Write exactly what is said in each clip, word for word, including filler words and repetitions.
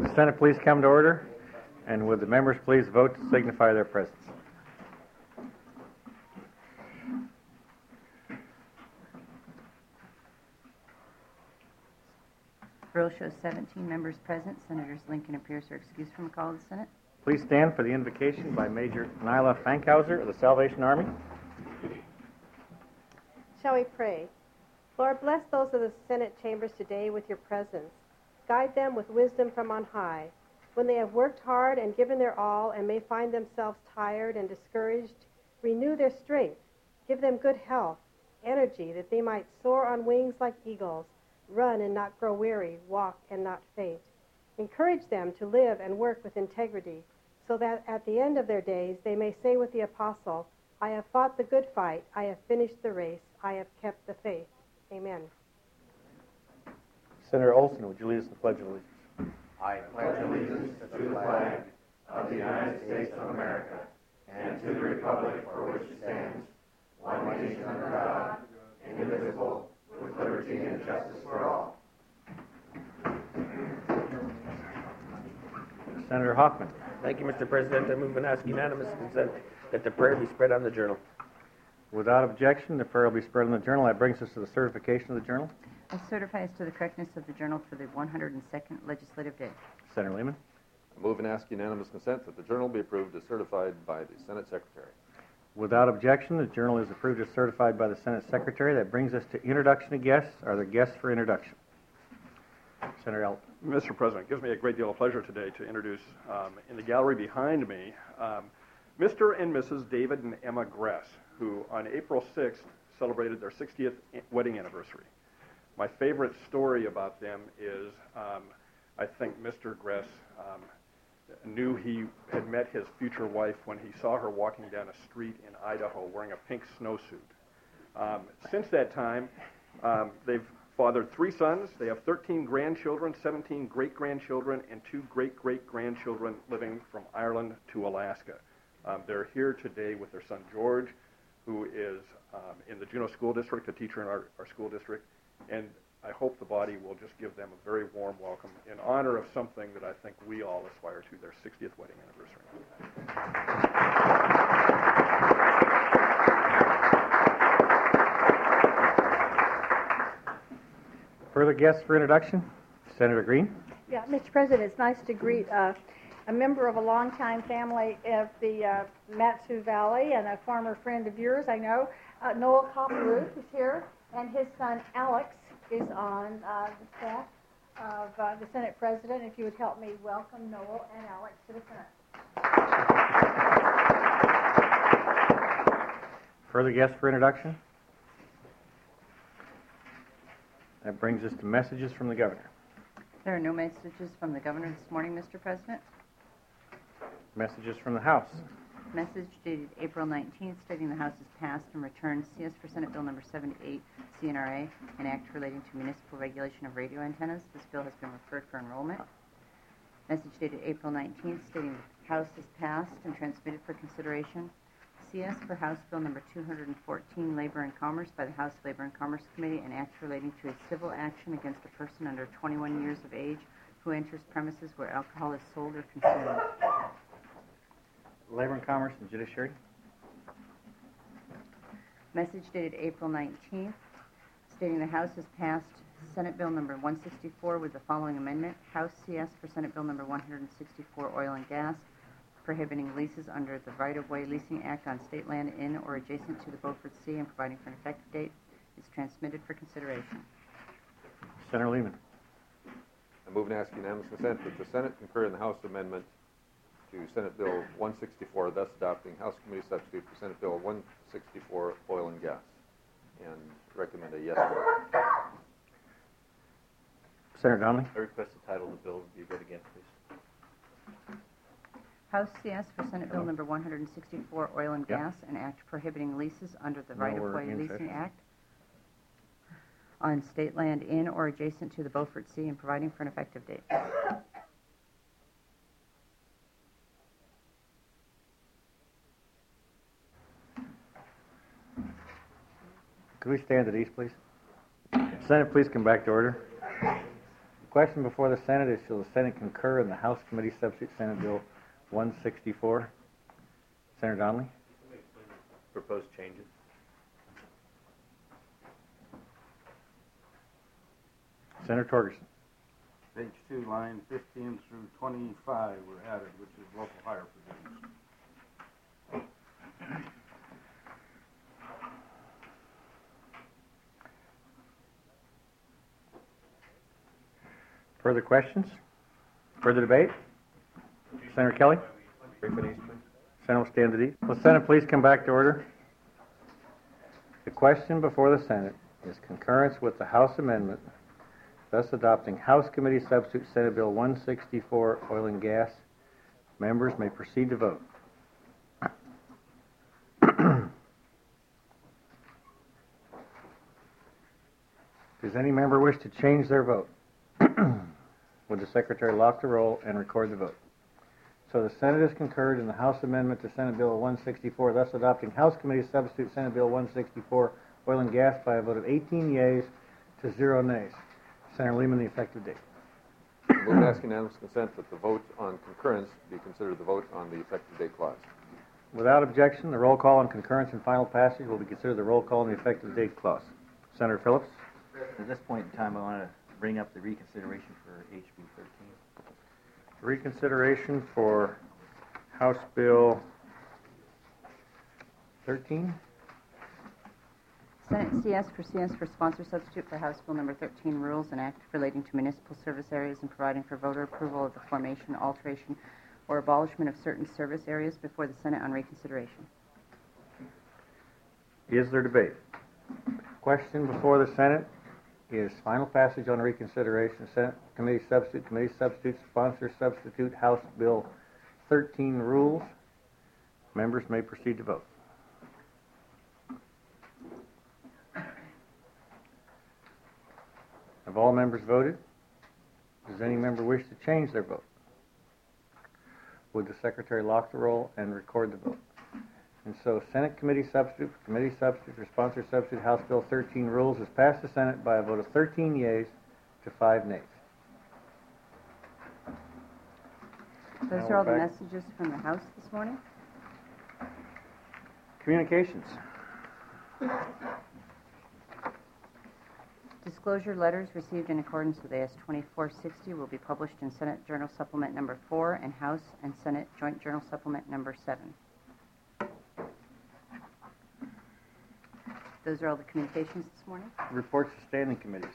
Would the Senate please come to order? And would the members please vote to signify their presence? Roll shows seventeen members present. Senators Lincoln and Pierce are excused from the call of the Senate. Please stand for the invocation by Major Nyla Fankhauser of the Salvation Army. Shall we pray? Lord, bless those of the Senate chambers today with your presence. Guide them with wisdom from on high. When they have worked hard and given their all and may find themselves tired and discouraged, renew their strength. Give them good health, energy, that they might soar on wings like eagles, run and not grow weary, walk and not faint. Encourage them to live and work with integrity, so that at the end of their days they may say with the apostle, I have fought the good fight, I have finished the race, I have kept the faith. Amen. Senator Olson, would you lead us in the Pledge of Allegiance? I pledge allegiance to the flag of the United States of America and to the republic for which it stands, one nation under God, indivisible, with liberty and justice for all. Senator Hoffman. Thank you, Mister President. I move and ask unanimous consent that the prayer be spread on the journal. Without objection, the prayer will be spread on the journal. That brings us to the certification of the journal. I certify as to the correctness of the journal for the one hundred second legislative day. Senator Lehman. I move and ask unanimous consent that the journal be approved as certified by the Senate Secretary. Without objection, the journal is approved as certified by the Senate Secretary. That brings us to introduction of guests. Are there guests for introduction? Senator Elton. Mister President, it gives me a great deal of pleasure today to introduce um, in the gallery behind me um, Mister and Missus David and Emma Gress, who on April sixth celebrated their sixtieth wedding anniversary. My favorite story about them is um, I think Mister Gress um, knew he had met his future wife when he saw her walking down a street in Idaho wearing a pink snowsuit. Um, since that time, um, they've fathered three sons. They have thirteen grandchildren, seventeen great-grandchildren, and two great-great-grandchildren living from Ireland to Alaska. Um, they're here today with their son George, who is um, in the Juneau School District, a teacher in our, our school district, and I hope the body will just give them a very warm welcome in honor of something that I think we all aspire to, their sixtieth wedding anniversary. Further guests for introduction? Senator Green. Yeah, Mister President, it's nice to greet uh, a member of a longtime family of the uh, Mat-Su Valley and a former friend of yours, I know, uh, Noel Copperoot is here, and his son Alex is on uh, the staff of uh, the Senate President. If you would help me welcome Noel and Alex to the Senate. Further guests for introduction? That brings us to messages from the governor. There are no messages from the governor this morning, Mister President. Messages from the House. Message dated April nineteenth stating the House has passed and returned C S for Senate Bill number seventy-eight, C N R A, an act relating to municipal regulation of radio antennas. This bill has been referred for enrollment. Message dated April nineteenth stating the House has passed and transmitted for consideration C S for House Bill number two hundred fourteen, Labor and Commerce, by the House Labor and Commerce Committee, an act relating to a civil action against a person under twenty-one years of age who enters premises where alcohol is sold or consumed. Labor and Commerce and Judiciary. Message dated April nineteenth stating the House has passed Senate Bill number one sixty-four with the following amendment. House C S for Senate Bill number one hundred sixty-four, Oil and Gas, prohibiting leases under the Right-of-Way Leasing Act on state land in or adjacent to the Beaufort Sea and providing for an effective date, is transmitted for consideration. Senator Lehman. I move and ask unanimous consent that the Senate concur in the House amendment to Senate Bill one sixty-four, thus adopting House Committee substitute for Senate Bill one sixty-four, Oil and Gas, and recommend a yes vote. Senator Donnelly. I request the title of the bill be read again, please. House C S for Senate Bill number one hundred sixty-four, Oil and Yep. Gas, an act prohibiting leases under the No, we're Right-of-Way in Leasing session. Act on state land in or adjacent to the Beaufort Sea and providing for an effective date. Could we stand at ease, please? Senate, please come back to order. question before the Senate is, shall the Senate concur in the House Committee Substitute Senate Bill one sixty-four? Senator Donnelly? Proposed changes. Senator Torgerson? Page two, line fifteen through twenty-five were added, which is local hire provisions. Further questions? Further debate? Senator Kelly? Brief and ease, please. Senate will stand at ease. Will the Senate please come back to order? The question before the Senate is concurrence with the House amendment, thus adopting House Committee Substitute Senate Bill one sixty-four, oil and gas. Members may proceed to vote. Does any member wish to change their vote? Would the Secretary lock the roll and record the vote? So the Senate has concurred in the House amendment to Senate Bill one sixty-four, thus adopting House Committee Substitute Senate Bill one sixty-four, oil and gas, by a vote of eighteen yeas to zero nays. Senator Lehman, the effective date. Move to ask unanimous consent that the vote on concurrence be considered the vote on the effective date clause. Without objection, the roll call on concurrence and final passage will be considered the roll call on the effective date clause. Senator Phillips? At this point in time, I want to bring up the reconsideration for H B thirteen. Reconsideration for House Bill thirteen. Senate C S for C S for sponsor substitute for House Bill Number thirteen, Rules and Act relating to municipal service areas and providing for voter approval of the formation, alteration, or abolishment of certain service areas before the Senate on reconsideration. Is there debate? Question before the Senate is final passage on reconsideration. Senate Committee Substitute, Committee Substitute, Sponsor Substitute, House Bill thirteen, Rules. Members may proceed to vote. Have all members voted? Does any member wish to change their vote? Would the Secretary lock the roll and record the vote? And so Senate Committee Substitute, Committee Substitute, or Sponsor Substitute, House Bill thirteen, Rules, has passed the Senate by a vote of thirteen yeas to five nays. Those Now are all the we're back. messages from the House this morning. Communications. Disclosure letters received in accordance with A S twenty-four sixty will be published in Senate Journal Supplement Number four and House and Senate Joint Journal Supplement Number seven. Those are all the communications this morning. Reports to standing committees.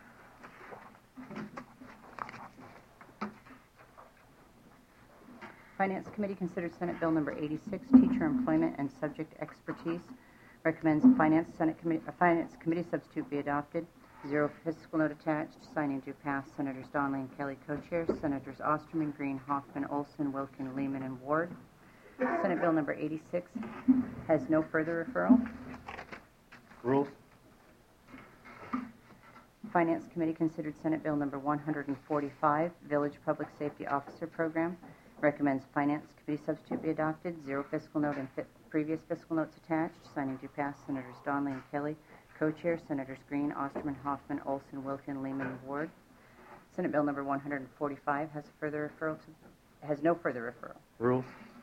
Finance Committee considered Senate Bill Number eighty-six, Teacher Employment and Subject Expertise. Recommends a Finance Senate Committee, a Finance Committee substitute be adopted. Zero fiscal note attached. Signing due pass. Senators Donnelly and Kelly co-chairs. Senators Osterman, Green, Hoffman, Olson, Wilkin, Lehman, and Ward. Senate Bill Number eighty-six has no further referral. Rules. Finance Committee considered Senate Bill Number one forty-five, Village Public Safety Officer Program. Recommends Finance Committee substitute be adopted. Zero fiscal note and fi- previous fiscal notes attached. Signing due pass. Senators Donnelly and Kelly co-chairs. Senators Green, Osterman, Hoffman, Olson, Wilkin, Lehman, and Ward. Senate Bill Number one forty-five has further referral to, has no further referral. Rules.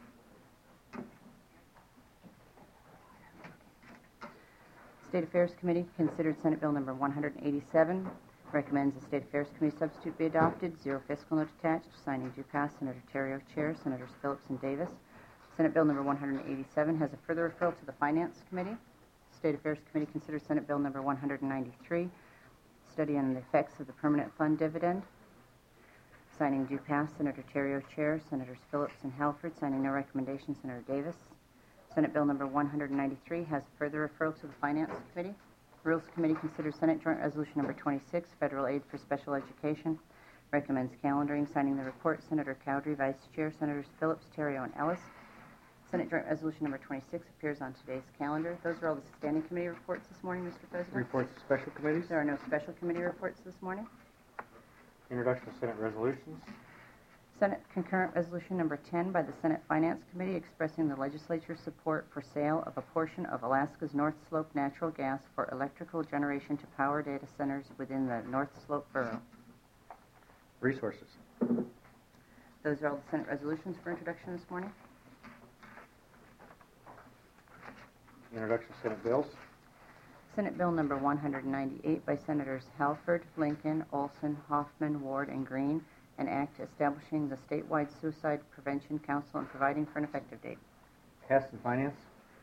State Affairs Committee considered Senate Bill Number one eighty-seven. Recommends the State Affairs Committee substitute be adopted. Zero fiscal note attached. Signing due pass. Senator Terrio chairs. Senators Phillips and Davis. Senate Bill Number one eighty-seven has a further referral to the Finance Committee. State Affairs Committee considered Senate Bill Number one ninety-three. Study on the effects of the permanent fund dividend. Signing due pass. Senator Terrio chairs. Senators Phillips and Halford. Signing no recommendation. Senator Davis. Senate Bill Number one ninety-three has further referral to the Finance Committee. Rules Committee considers Senate Joint Resolution Number twenty-six, Federal Aid for Special Education. Recommends calendaring. Signing the report, Senator Cowdery, Vice Chair. Senators Phillips, Terrio, and Ellis. Senate Joint Resolution Number twenty-six appears on today's calendar. Those are all the standing committee reports this morning, Mister President. Reports to special committees. There are no special committee reports this morning. Introduction of Senate resolutions. Senate Concurrent Resolution Number ten by the Senate Finance Committee expressing the legislature's support for sale of a portion of Alaska's North Slope natural gas for electrical generation to power data centers within the North Slope borough. Resources. Those are all the Senate resolutions for introduction this morning. Introduction of Senate bills. Senate Bill number one hundred ninety-eight by Senators Halford, Lincoln, Olson, Hoffman, Ward, and Green, an act establishing the statewide Suicide Prevention Council and providing for an effective date. Hess and Finance.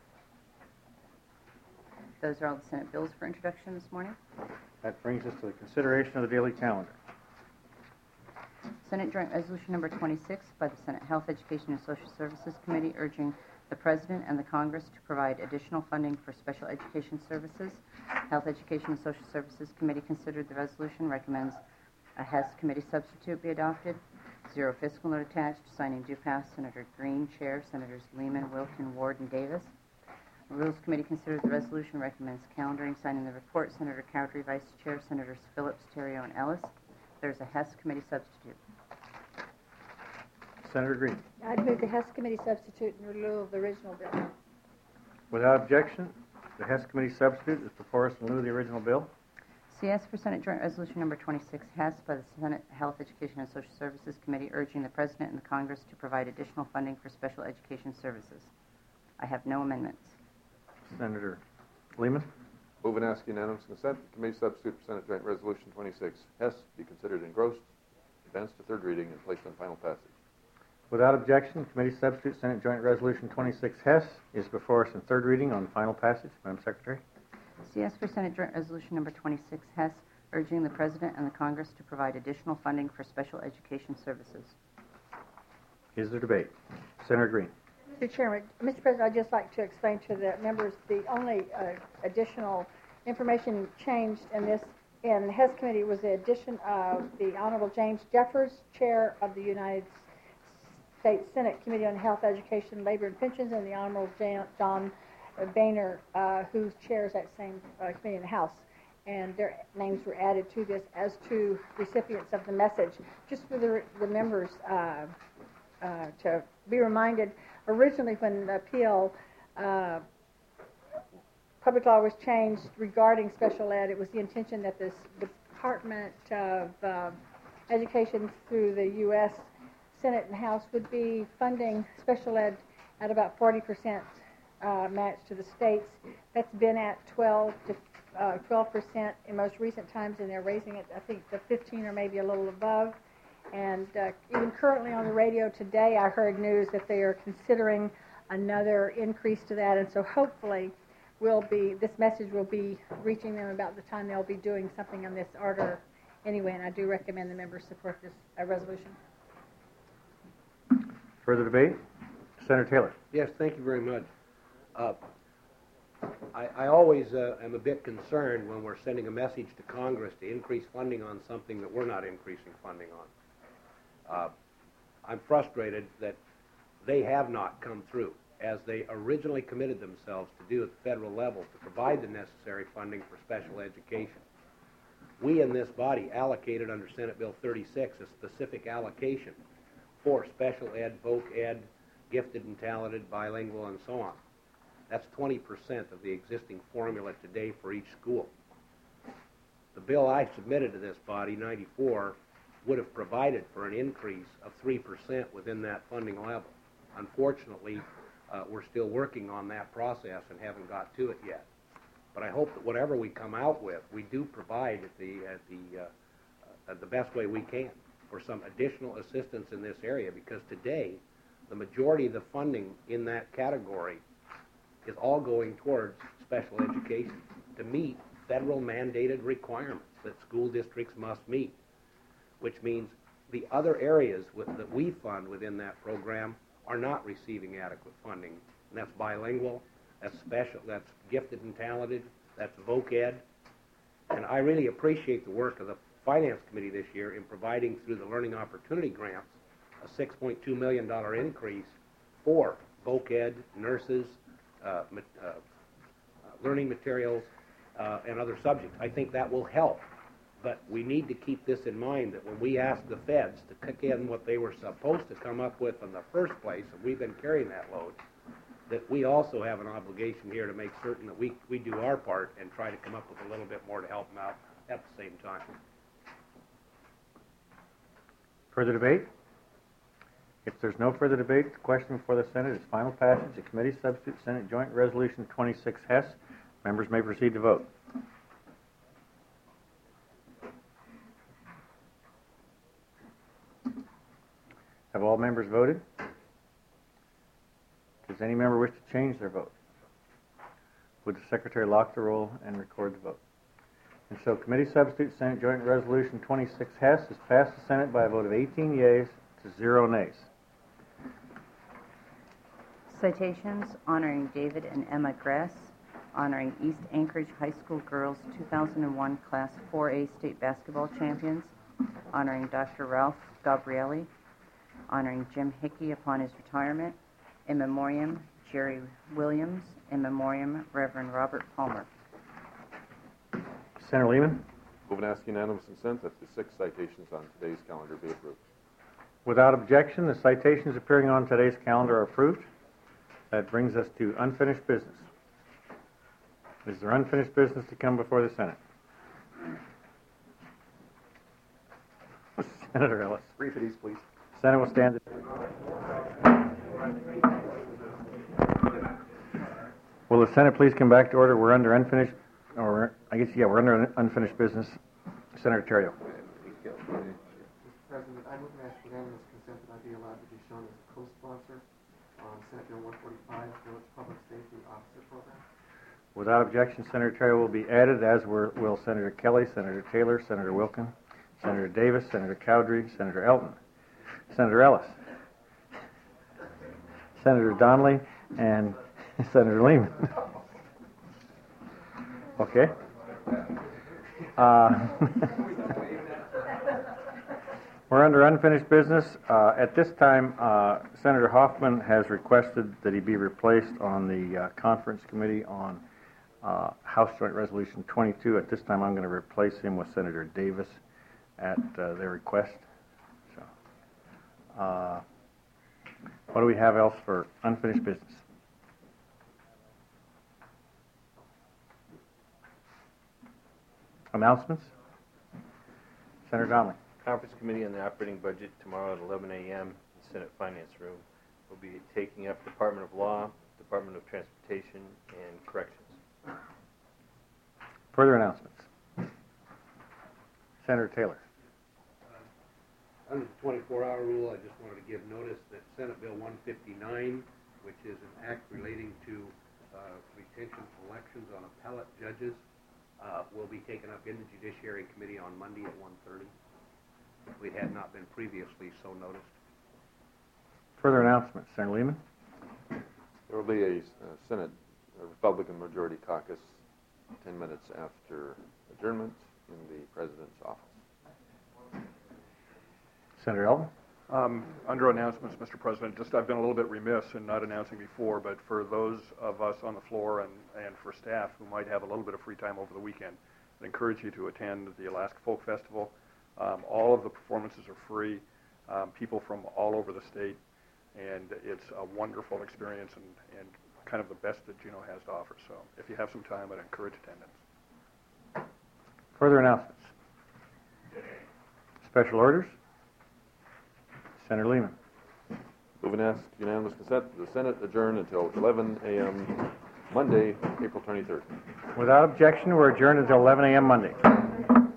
Those are all the Senate bills for introduction this morning. That brings us to the consideration of the daily calendar. Senate Joint Resolution number twenty-six by the Senate Health, Education, and Social Services Committee urging the President and the Congress to provide additional funding for special education services. Health, Education, and Social Services Committee considered the resolution, recommends a Hess Committee substitute be adopted. Zero fiscal note attached. Signing due pass. Senator Green, Chair. Senators Lehman, Wilkin, Ward, and Davis. The Rules Committee considered the resolution, recommends calendaring. Signing the report. Senator Cowdery, Vice Chair. Senators Phillips, Terrio, and Ellis. There's a Hess Committee substitute. Senator Green. I'd move the Hess Committee substitute in lieu of the original bill. Without objection, the Hess Committee substitute is before us in lieu of the original bill. C S for Senate Joint Resolution number twenty-six, Hess by the Senate Health, Education, and Social Services Committee urging the President and the Congress to provide additional funding for special education services. I have no amendments. Senator Lehman. Move and ask unanimous consent. The committee substitute for Senate Joint Resolution twenty-six, Hess, be considered engrossed, advanced to third reading, and placed on final passage. Without objection, committee substitute Senate Joint Resolution twenty-six Hess is before us in third reading on final passage. Madam Secretary. C S for Senate Joint Resolution number twenty-six, Hess, urging the President and the Congress to provide additional funding for special education services. Is there debate? Senator Green. Mister Chairman, Mister President, I'd just like to explain to the members the only uh, additional information changed in this in the Hess Committee was the addition of the Honorable James Jeffers, Chair of the United States Senate Committee on Health, Education, Labor, and Pensions, and the Honorable Jan- John Boehner, uh, who chairs that same uh, committee in the House. And their names were added to this as to recipients of the message. Just for the, the members uh, uh, to be reminded, originally when the P L uh, public law was changed regarding special ed, it was the intention that this Department of uh, Education through the U S Senate and House would be funding special ed at about forty percent uh, match to the states. That's been at twelve to uh, twelve percent in most recent times, and they're raising it, I think, to fifteen or maybe a little above. And uh, even currently on the radio today, I heard news that they are considering another increase to that, and so hopefully will be this message will be reaching them about the time they'll be doing something on this order anyway, and I do recommend the members support this uh, resolution. Further debate? Senator Taylor. Yes, thank you very much. Uh, I, I always uh, am a bit concerned when we're sending a message to Congress to increase funding on something that we're not increasing funding on. Uh, I'm frustrated that they have not come through, as they originally committed themselves to do at the federal level, to provide the necessary funding for special education. We in this body allocated under Senate Bill thirty-six a specific allocation for special ed, voc ed, gifted and talented, bilingual, and so on. That's twenty percent of the existing formula today for each school. The bill I submitted to this body, ninety-four, would have provided for an increase of three percent within that funding level. Unfortunately, uh, we're still working on that process and haven't got to it yet. But I hope that whatever we come out with, we do provide at the, at the, uh, at the best way we can for some additional assistance in this area, because today the majority of the funding in that category is all going towards special education to meet federal mandated requirements that school districts must meet, which means the other areas with, that we fund within that program are not receiving adequate funding. And that's bilingual, that's special, that's gifted and talented, that's voc ed. And I really appreciate the work of the Finance Committee this year in providing through the Learning Opportunity Grants a six point two million dollars increase for voc ed, nurses, uh, uh, learning materials, uh, and other subjects. I think that will help. But we need to keep this in mind, that when we ask the feds to kick in what they were supposed to come up with in the first place, and we've been carrying that load, that we also have an obligation here to make certain that we, we do our part and try to come up with a little bit more to help them out at the same time. Further debate? If there's no further debate, the question before the Senate is final passage of Committee Substitute Senate Joint Resolution twenty-six Hess. Members may proceed to vote. Have all members voted? Does any member wish to change their vote? Would the Secretary lock the roll and record the vote? And so Committee Substitute Senate Joint Resolution twenty-six Hess has passed the Senate by a vote of eighteen yeas to zero nays. Citations honoring David and Emma Gress, honoring East Anchorage High School Girls two thousand one Class four A State Basketball Champions, honoring Doctor Ralph Gabrielli, honoring Jim Hickey upon his retirement, in memoriam Jerry Williams, in memoriam Reverend Robert Palmer. Senator Lehman? Move and ask unanimous consent that the six citations on today's calendar be approved. Without objection, the citations appearing on today's calendar are approved. That brings us to unfinished business. Is there unfinished business to come before the Senate? Senator Ellis. Brief it, please. Senate will stand. Will the Senate please come back to order? We're under unfinished, or I guess, yeah, we're under unfinished business. Senator Terrio. Mister President, I move and ask unanimous consent that I be allowed to be shown as a co-sponsor on Senate Bill one forty-five, Village Public Safety Officer Program. Without objection, Senator Terrio will be added, as were, will Senator Kelly, Senator Taylor, Senator Wilkin, Senator Davis, Senator Cowdery, Senator Elton, Senator Ellis, Senator Donnelly, and Senator Lehman. Okay. Uh, we're under unfinished business. Uh, at this time, uh, Senator Hoffman has requested that he be replaced on the uh, conference committee on uh, House Joint Resolution twenty-two. At this time, I'm going to replace him with Senator Davis at uh, their request. So, uh, what do we have else for unfinished business? Announcements? Senator Donnelly. Conference Committee on the Operating Budget tomorrow at eleven a.m. in the Senate Finance Room. We'll be taking up Department of Law, Department of Transportation, and Corrections. Further announcements? Senator Taylor. Uh, under the twenty-four hour rule, I just wanted to give notice that Senate Bill one fifty-nine, which is an act relating to uh, retention elections on appellate judges, uh, will be taken up in the Judiciary Committee on Monday at one thirty. We had not been previously so noticed. Further announcements, Senator Lehman. There will be a uh, Senate a Republican Majority Caucus ten minutes after adjournment in the President's office. Senator Elton. Um, under announcements, Mister President, just I've been a little bit remiss in not announcing before, but for those of us on the floor and, and for staff who might have a little bit of free time over the weekend, I encourage you to attend the Alaska Folk Festival. Um, all of the performances are free, um, people from all over the state, and it's a wonderful experience and, and kind of the best that Juneau has to offer. So if you have some time, I'd encourage attendance. Further announcements. Special orders. Senator Lehman. Move and ask unanimous consent that the Senate adjourn until eleven a.m. Monday, April twenty-third. Without objection, we're adjourned until eleven a.m. Monday.